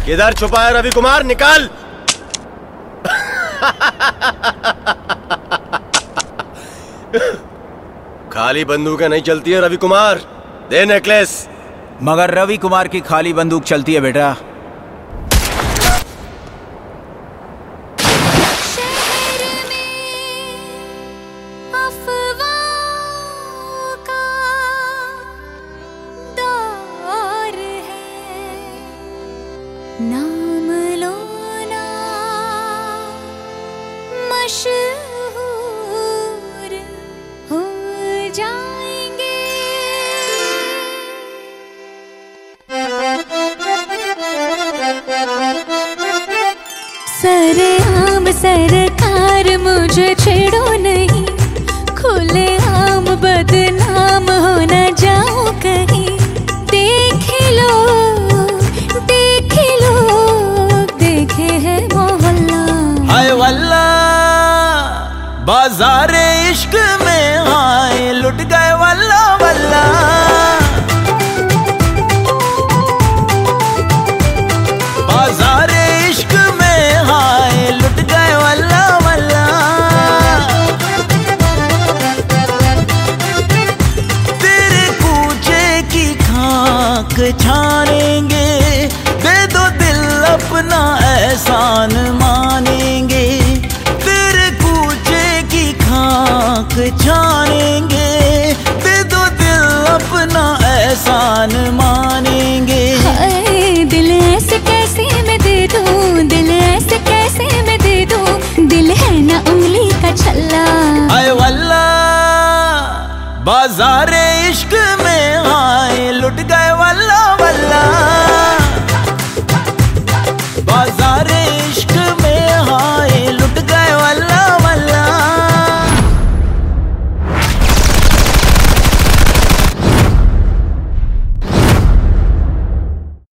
किधर छुपा है रवि कुमार, निकाल। खाली बंदूकें नहीं चलती है रवि कुमार, दे नेकलेस। मगर रवि कुमार की खाली बंदूक चलती है बेटा। नाम लो ना मशहूर हो जाएंगे। सरेआम सरकार मुझे छेड़ो नहीं, खुले आम बदनाम हो न जाओ कहीं। देख लो देखे है मोहल्ला, हाय वल्ला बाजारे इश्क में हाय लुट गए वल्ला वल्ला। बाजारे इश्क में हाय लुट गए वल्ला वल्ला। तेरे कूचे की खाक छानेंगे, दे दो दिल अपना एहसान मानेंगे। तेरे कूचे की खाक छानेंगे, दे दो दिल अपना एहसान मानेंगे। हाय दिल ऐसे कैसे मैं दे दूं, दिल ऐसे कैसे मैं दे दूं, दिल है ना उंगली का छल्ला। हाय वल्ला बाजारे इश्क में हाय लुट गए वल्ला वल्ला। बाजारे इश्क